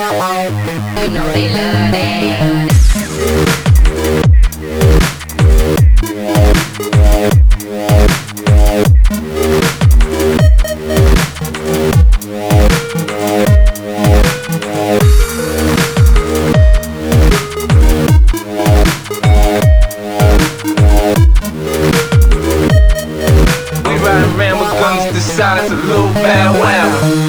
You know they love that. We riding around with guns the size of Lil Bow Wow.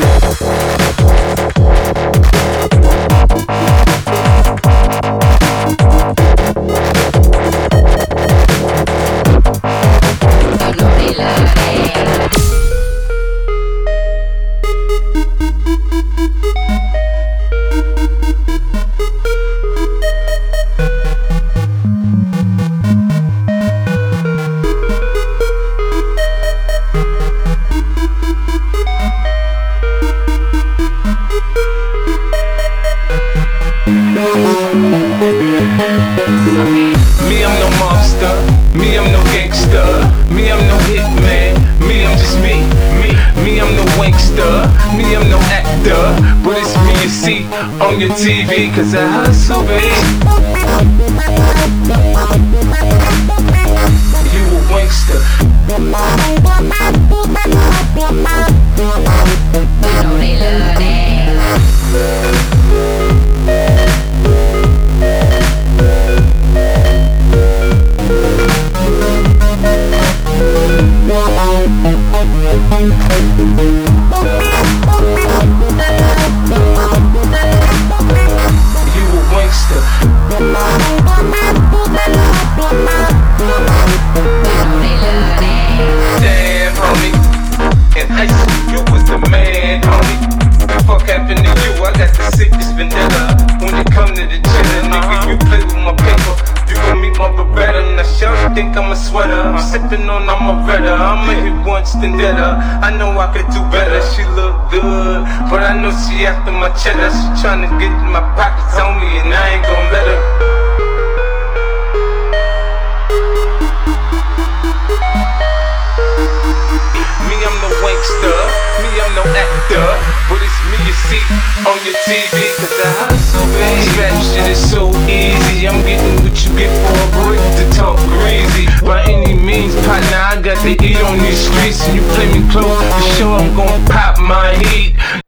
Me, I'm no monster. Me, I'm no gangster. Me, I'm no hitman. Me, I'm just me. Me, I'm no wankster. Me, I'm no actor. But it's me you see on your TV, 'cause I hustle, babe. You a wankster. You know they love that. You a wankster. You know they love that. Damn, homie. In high school, you was the man, homie. Fuck happened to you? I got the sickness vendetta. When it come to the cheddar, nigga, you play with my paper. You gon' meet my Beretta. Now, y'all think I'm a sweater. I'm sippin' on, I'm a redder. I'ma hit once, then deader. I know I could do better. She look good, but I know she after my cheddar. She tryna get in my pockets on me, and I ain't gon' let her. Me, I'm no wankster. Me, I'm no actor. But it's me you see on your TV, 'cause I hustle, baby. Rap shit is so easy. I'm getting what you get for a break to talk greasy. By any means, partner, I got to eat on these streets. And you play me close, for sure I'm gon' pop my heat.